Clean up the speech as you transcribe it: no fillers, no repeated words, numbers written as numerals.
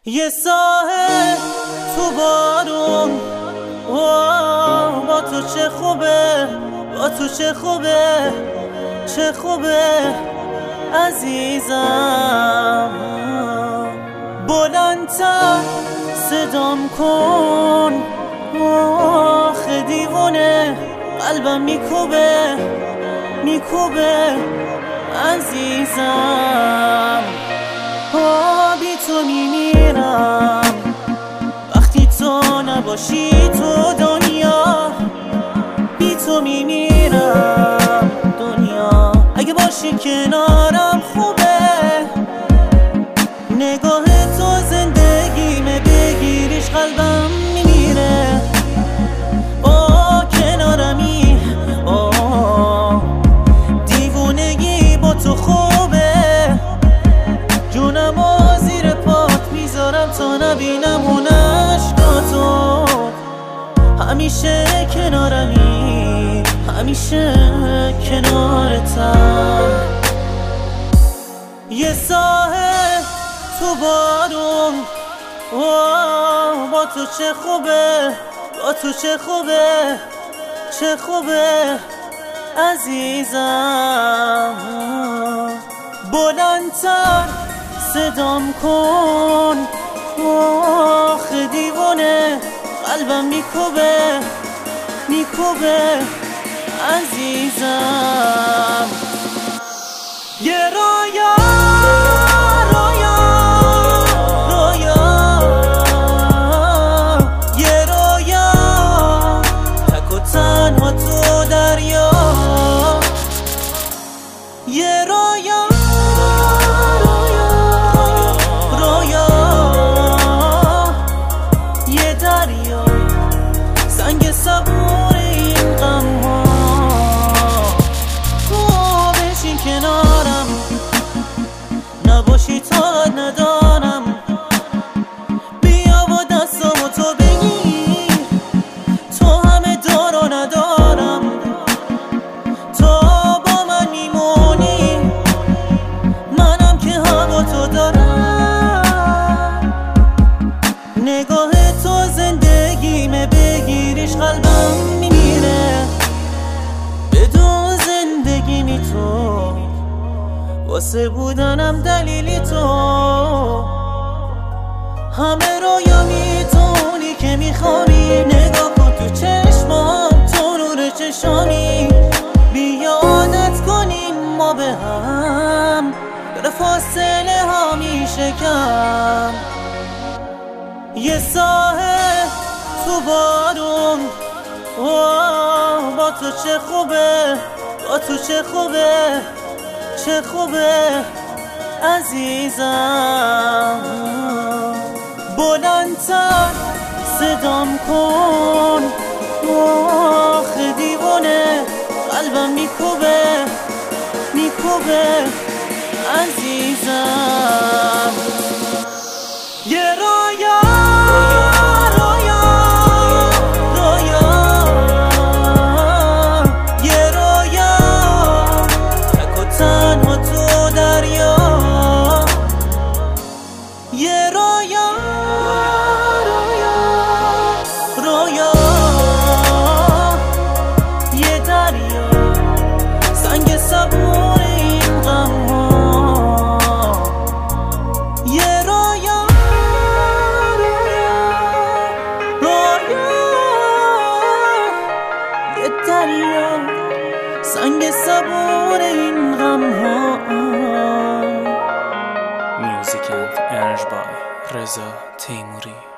یه ساحل تو بارون، با تو چه خوبه، با تو چه خوبه، چه خوبه عزیزم. بلندتر صدام کن، آخه دیوونه قلبم میکوبه، میکوبه عزیزم. بی تو میمیرم وقتی تو نباشی تو دنیا، بی تو میمیرم دنیا. اگه باشی کنارم خوبه، نگاه تو زندگیمه، بگیریش قلبم میمیره. کنارمی دیوونگی با تو خوبه، جونمو زیر پات میذارم تا نبینم اون عشقاتو. همیشه کنارمی، همیشه کنارتم. یه ساحل تو بارون، با تو چه خوبه، با تو چه خوبه، چه خوبه عزیزم. بلندتر صدام کن، آخه دیوونه قلبم میکوبه، میکوبه عزیزم. یه رویا رویا رویا، یه رویا تک و تنها تو دریا. یه رویا رویا رویا، یه دریا سنگ صبور این غم ها. تو بشین کنارم، نباشی تا ندارم. بیا و دستامو تو بگیر، تو همه دار و ندارم. تو با من میمونی، منم که هوا تو دارم. نگاه تو زندگیمه، بگیریش قلبم میمیره. بدون زندگی نی تو، واسه بودنم دلیلی تو. همه رویا میتونی که میخوانی، نگاه کن تو چشمام، تو نور چشامی. بیا عادت کنیم ما به هم، بره فاصله ها میشه کم. یه ساحل تو بارون، با تو چه خوبه، با تو چه خوبه، چه خوبه عزیزم. بلندتر صدام کن، آخه دیوونه قلبم میکوبه، میکوبه عزیزم. یه رویا رویا رویا، یه رویا تک و تنها تو دریا. یه رویا رویا رویا، یه دریا سنگ صبور این غم ها. یه رویا رویا رویا، یه دریا سنگ صبور این غم ها. Music and Energy by Reza Teimouri.